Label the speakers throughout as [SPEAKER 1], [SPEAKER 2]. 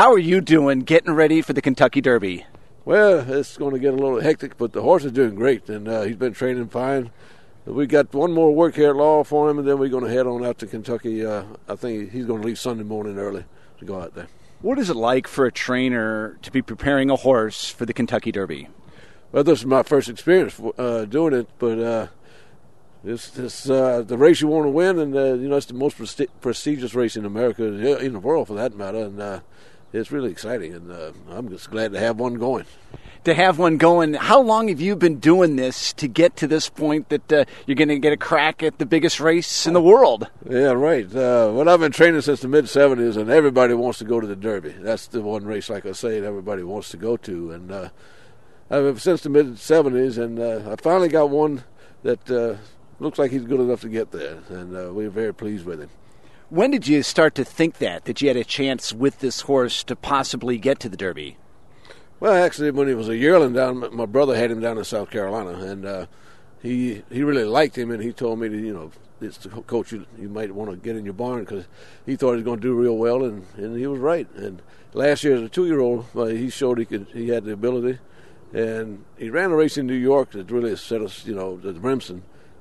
[SPEAKER 1] How are you doing getting ready for the Kentucky Derby?
[SPEAKER 2] Well, it's going to get a little hectic, but the horse is doing great, and he's been training fine. We got one more work here at Laurel for him, and then we're going to head on out to Kentucky. I think he's going to leave Sunday morning early to go out there.
[SPEAKER 1] What is it like for a trainer to be preparing a horse for the Kentucky Derby?
[SPEAKER 2] Well, this is my first experience doing it, but it's the race you want to win, and it's the most prestigious race in America, in the world for that matter, and it's really exciting, and I'm just glad to have one going.
[SPEAKER 1] To have one going, how long have you been doing this to get to this point that you're going to get a crack at the biggest race in the world?
[SPEAKER 2] Yeah, right. Well, I've been training since the mid-'70s, and everybody wants to go to the Derby. That's the one race, like I say, that everybody wants to go to. And since the mid-'70s, and I finally got one that looks like he's good enough to get there, and we're very pleased with him.
[SPEAKER 1] When did you start to think that you had a chance with this horse to possibly get to the Derby?
[SPEAKER 2] Well, actually, when he was a yearling down, my brother had him down in South Carolina, and he really liked him, and he told me that, it's the coach you might want to get in your barn because he thought he was going to do real well, and he was right. And last year as a 2-year-old, he showed he had the ability, and he ran a race in New York that really set us, the Remsen.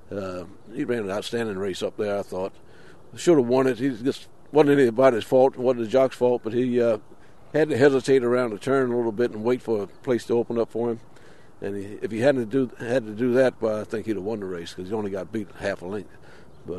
[SPEAKER 2] He ran an outstanding race up there, I thought. Should have won it. He just wasn't anybody's fault. It wasn't the jock's fault, but he had to hesitate around the turn a little bit and wait for a place to open up for him. And if he hadn't had to do that, well, I think he'd have won the race because he only got beat half a length. But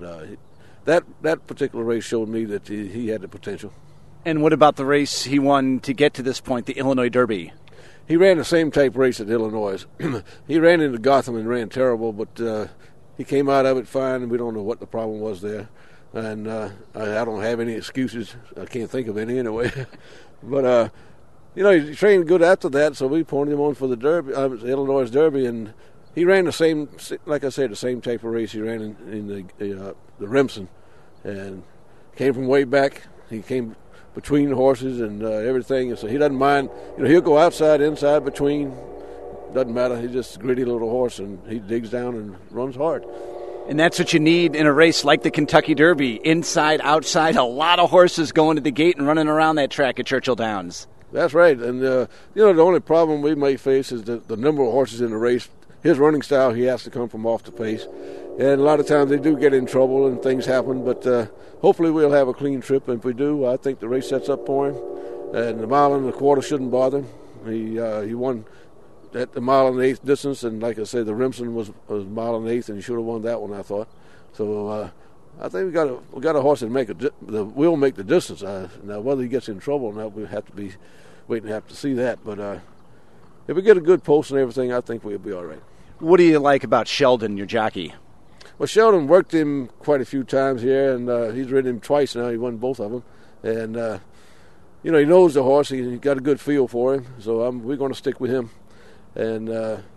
[SPEAKER 2] that particular race showed me that he had the potential.
[SPEAKER 1] And what about the race he won to get to this point, the Illinois Derby?
[SPEAKER 2] He ran the same type race at Illinois. He ran into Gotham and ran terrible, but he came out of it fine, and we don't know what the problem was there. And I don't have any excuses. I can't think of any anyway. But, he trained good after that, so we pointed him on for the Derby, Illinois Derby, and he ran the same, like I said, the same type of race he ran in the Remsen, and came from way back. He came between the horses and everything, and so he doesn't mind. He'll go outside, inside, between. Doesn't matter. He's just a gritty little horse, and he digs down and runs hard.
[SPEAKER 1] And that's what you need in a race like the Kentucky Derby. Inside, outside, a lot of horses going to the gate and running around that track at Churchill Downs.
[SPEAKER 2] That's right. And, the only problem we may face is the number of horses in the race. His running style, he has to come from off the pace. And a lot of times they do get in trouble and things happen. But hopefully we'll have a clean trip. And if we do, I think the race sets up for him. And the 1.25 miles shouldn't bother him. He won at the 1 1/8 distance, and like I said, the Remsen was 1 1/8, and he should have won that one, I thought. So I think we got a horse that will make the distance. Now whether he gets in trouble or not, we have to be waiting to have to see that. But if we get a good post and everything, I think we'll be all right.
[SPEAKER 1] What do you like about Sheldon, your jockey?
[SPEAKER 2] Well, Sheldon worked him quite a few times here, and he's ridden him twice now. He won both of them, and he knows the horse. He got a good feel for him, so we're going to stick with him. And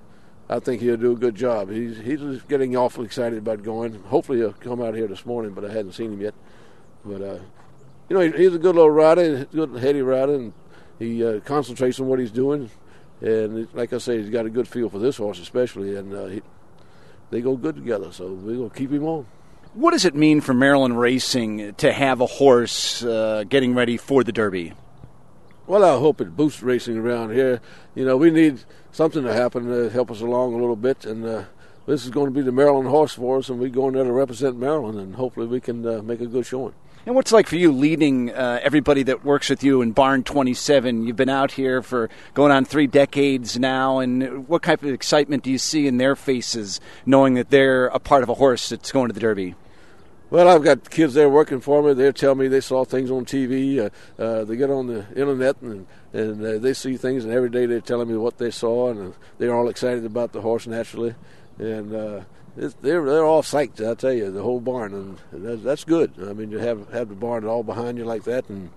[SPEAKER 2] I think he'll do a good job. He's just getting awfully excited about going. Hopefully he'll come out here this morning, but I hadn't seen him yet. But, he's a good little rider, good heady rider, and he concentrates on what he's doing. And like I say, he's got a good feel for this horse especially, and they go good together, so we're going to keep him on.
[SPEAKER 1] What does it mean for Maryland Racing to have a horse getting ready for the Derby?
[SPEAKER 2] Well, I hope it boosts racing around here. We need something to happen to help us along a little bit, and this is going to be the Maryland horse for us, and we're going there to represent Maryland, and hopefully we can make a good showing.
[SPEAKER 1] And what's it like for you leading everybody that works with you in Barn 27? You've been out here for going on 3 decades now, and what type of excitement do you see in their faces knowing that they're a part of a horse that's going to the Derby?
[SPEAKER 2] Well, I've got kids there working for me. They tell me they saw things on TV. They get on the internet and they see things, and every day they're telling me what they saw, and they're all excited about the horse naturally. And they're all psyched, I tell you, the whole barn, and that's good. I mean, you have the barn all behind you like that, and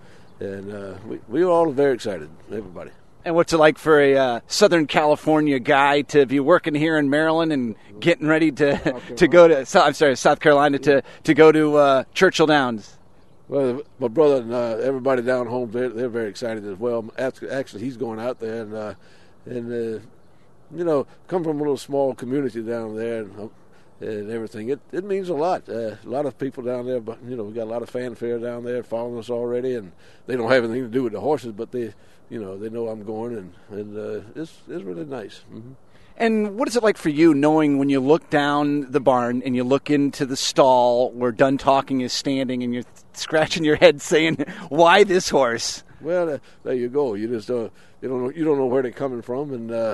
[SPEAKER 2] we all are very excited, everybody.
[SPEAKER 1] And what's it like for a Southern California guy to be working here in Maryland and getting ready to go to South Carolina to go to Churchill Downs?
[SPEAKER 2] Well, my brother and everybody down home, they're very excited as well. Actually, he's going out there and come from a little small community down there. And and everything. It means a lot. A lot of people down there, but we got a lot of fanfare down there following us already, and they don't have anything to do with the horses, but they know I'm going, and it's really nice. Mm-hmm.
[SPEAKER 1] And what is it like for you, knowing when you look down the barn and you look into the stall where Done Talking is standing, and you're scratching your head saying, "Why this horse?"
[SPEAKER 2] Well, there you go. You just you don't know where they're coming from, and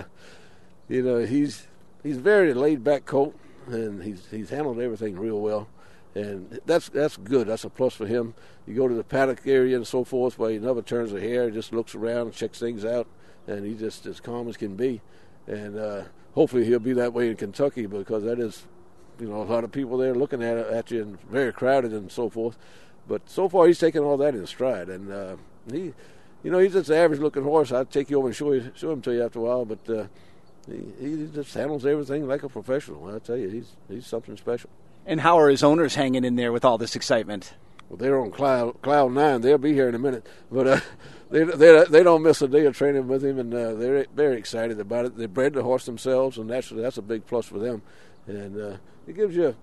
[SPEAKER 2] he's very laid back colt, and he's handled everything real well, and that's good. That's a plus for him. You go to the paddock area and so forth, where he never turns a hair, just looks around and checks things out, and he's just as calm as can be. And hopefully he'll be that way in Kentucky, because that is, a lot of people there looking at you, and very crowded and so forth. But so far he's taken all that in stride, and he's just an average-looking horse. I'd take you over and show him to you after a while, but he just handles everything like a professional. I tell you, he's something special.
[SPEAKER 1] And how are his owners hanging in there with all this excitement?
[SPEAKER 2] Well, they're on cloud nine. They'll be here in a minute, but they don't miss a day of training with him, and they're very excited about it. They bred the horse themselves, and that's a big plus for them. And it gives you,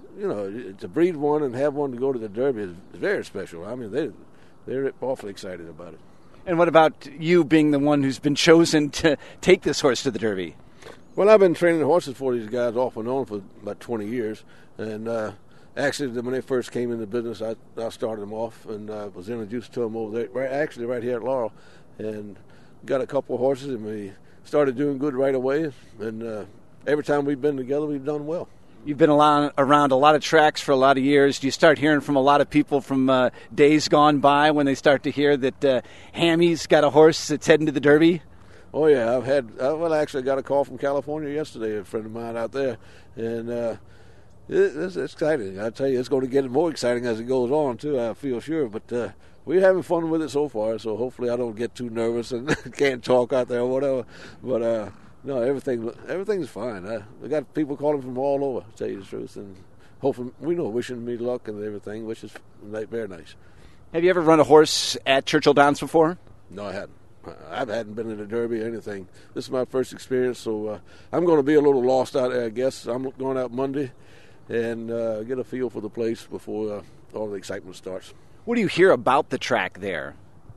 [SPEAKER 2] to breed one and have one to go to the Derby is very special. I mean, they're awfully excited about it.
[SPEAKER 1] And what about you being the one who's been chosen to take this horse to the Derby?
[SPEAKER 2] Well, I've been training horses for these guys off and on for about 20 years, and actually, when they first came into business, I started them off and was introduced to them over there, right here at Laurel, and got a couple of horses, and we started doing good right away. And every time we've been together, we've done well.
[SPEAKER 1] You've been around a lot of tracks for a lot of years. Do you start hearing from a lot of people from days gone by when they start to hear that Hammy's got a horse that's heading to the Derby?
[SPEAKER 2] Oh, yeah. I actually got a call from California yesterday, a friend of mine out there, and it's exciting. I tell you, it's going to get more exciting as it goes on, too, I feel sure. But we're having fun with it so far, so hopefully I don't get too nervous and can't talk out there or whatever. But no, everything's fine. We got people calling from all over, to tell you the truth, and hoping, wishing me luck and everything, which is very nice.
[SPEAKER 1] Have you ever run a horse at Churchill Downs before?
[SPEAKER 2] No, I hadn't. I hadn't been in the Derby or anything. This is my first experience, so I'm going to be a little lost out there, I guess. I'm going out Monday and get a feel for the place before all the excitement starts.
[SPEAKER 1] What do you hear about the track there?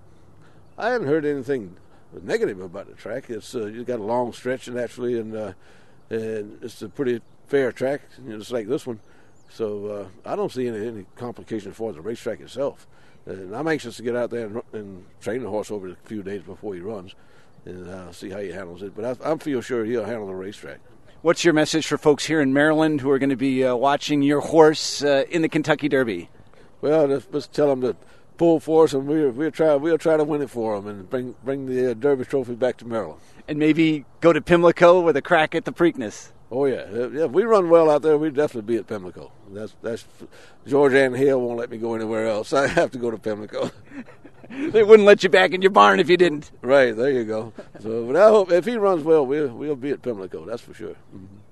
[SPEAKER 2] I haven't heard anything negative about the track. It's you got a long stretch naturally, and it's a pretty fair track, just like this one. So I don't see any complications for the racetrack itself. And I'm anxious to get out there and train the horse over a few days before he runs, and see how he handles it. But I feel sure he'll handle the racetrack. What's
[SPEAKER 1] your message for folks here in Maryland who are going to be watching your horse in the Kentucky Derby?
[SPEAKER 2] Well, just tell them to pull for us, and we'll try to win it for them and bring the Derby trophy back to Maryland.
[SPEAKER 1] And maybe go to Pimlico with a crack at the Preakness.
[SPEAKER 2] Oh yeah, if we run well out there, we'd definitely be at Pimlico. That's George Ann Hale won't let me go anywhere else. I have to go to Pimlico.
[SPEAKER 1] They wouldn't let you back in your barn if you didn't.
[SPEAKER 2] Right, there you go. So, but I hope if he runs well, we'll be at Pimlico. That's for sure. Mm-hmm.